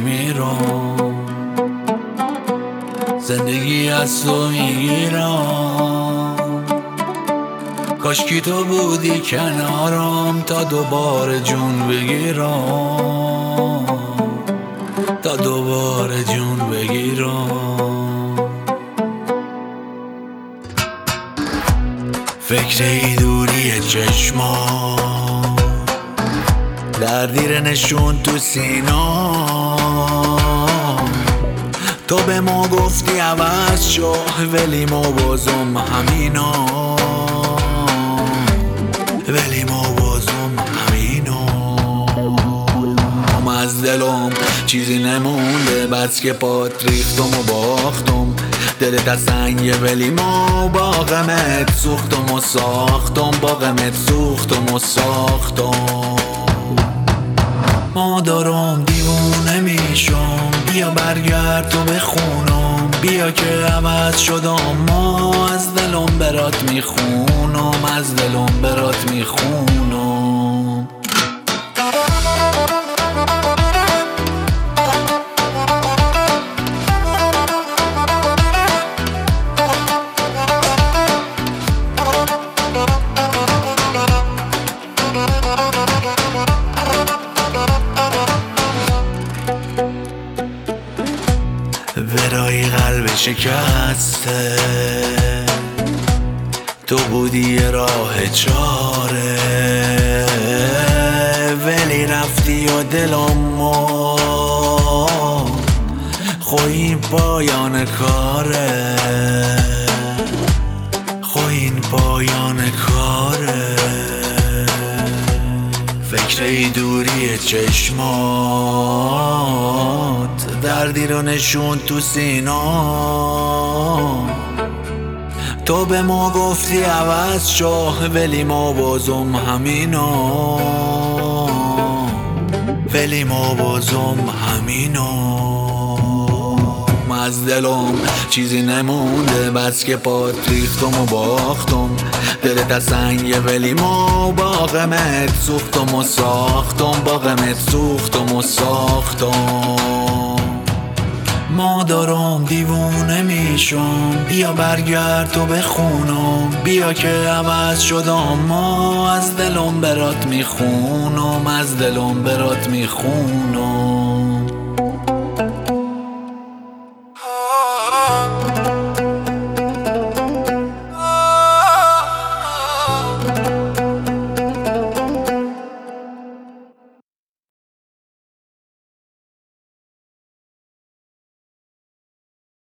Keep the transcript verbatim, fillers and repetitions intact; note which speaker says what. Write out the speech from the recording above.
Speaker 1: میمیرم، زندگی از تو میگیرم. کاشکی تو بودی کنارم تا دوباره جون بگیرم، تا دوباره جون بگیرم. فکر ای دوری چشما دردیر نشون تو سینا. تو به ما گفتی عوض شو ولی ما بازم همینا، ولی ما بازم همینا. از دلم چیزی نمونده بس که پات ریختم و باختم. دلت از سنگه ولی ما با غمت سوختم و ساختم، با غمت سوختم و ساختم. ما دارم دیوونه میشم، بیا برگرد تو بخونم. بیا که عوض شدم، ما از دلم برات میخونم، از دلم برات میخونم. برای قلب شکسته تو بودی راه چاره، ولی رفتی و دلم مرد. خوی پایان کاره، خوی پایان کاره. فکر ای دوری چشمات دردی رو نشون تو سینا. تو به ما گفتی عوض شو ولی ما بازم همینا، ولی ما بازم همینا. از دلم چیزی نمونده بس که پات ریختم و باختم. دلت از سنگه ولی ما با غمت سوختم و ساختم، با غمت سوختم و ساختم. ما دارم دیوونه میشم، بیا برگرد تو بخونم. بیا که عوض شدم، ما از دلم برات میخونم، از دلم برات میخونم.